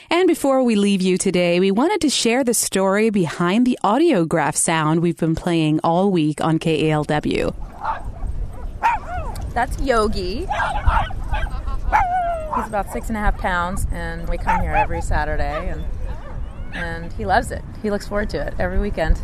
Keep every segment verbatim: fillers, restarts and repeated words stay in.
And before we leave you today, we wanted to share the story behind the Audiograph sound we've been playing all week on K A L W. That's Yogi. He's about six and a half pounds, and we come here every Saturday, and and he loves it. He looks forward to it every weekend.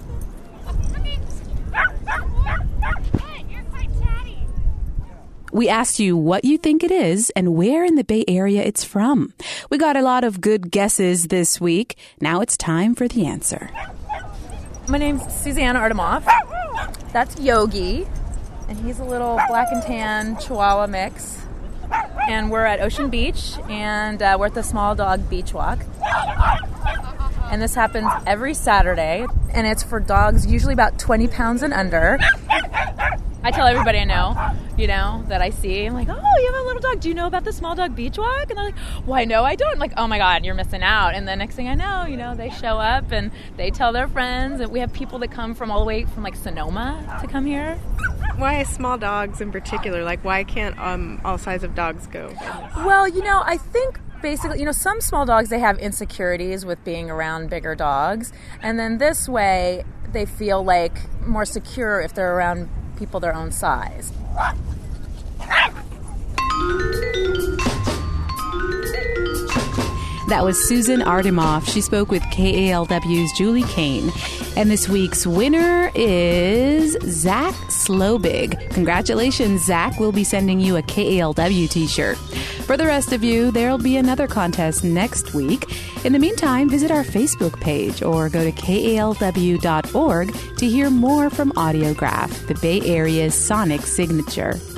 We asked you what you think it is and where in the Bay Area it's from. We got a lot of good guesses this week. Now it's time for the answer. My name's Susanna Artemoff. That's Yogi, and he's a little black and tan Chihuahua mix. And we're at Ocean Beach, and uh, we're at the Small Dog Beach Walk. And this happens every Saturday, and it's for dogs usually about twenty pounds and under. I tell everybody I know, you know, that I see. I'm like, oh, you have a little dog. Do you know about the Small Dog Beach Walk? And they're like, why, no, I don't. I'm like, oh, my God, you're missing out. And the next thing I know, you know, they show up and they tell their friends. And we have people that come from all the way from, like, Sonoma to come here. Why small dogs in particular? Like, why can't um, all sizes of dogs go? Well, you know, I think basically, you know, some small dogs, they have insecurities with being around bigger dogs. And then this way, they feel, like, more secure if they're around people their own size. That was Susan Artemoff. She spoke with K A L W's Julie Kane. And this week's winner is Zach Slobig. Congratulations, Zach. We'll be sending you a K A L W t-shirt. For the rest of you, there'll be another contest next week. In the meantime, visit our Facebook page or go to K A L W dot org to hear more from Audiograph, the Bay Area's sonic signature.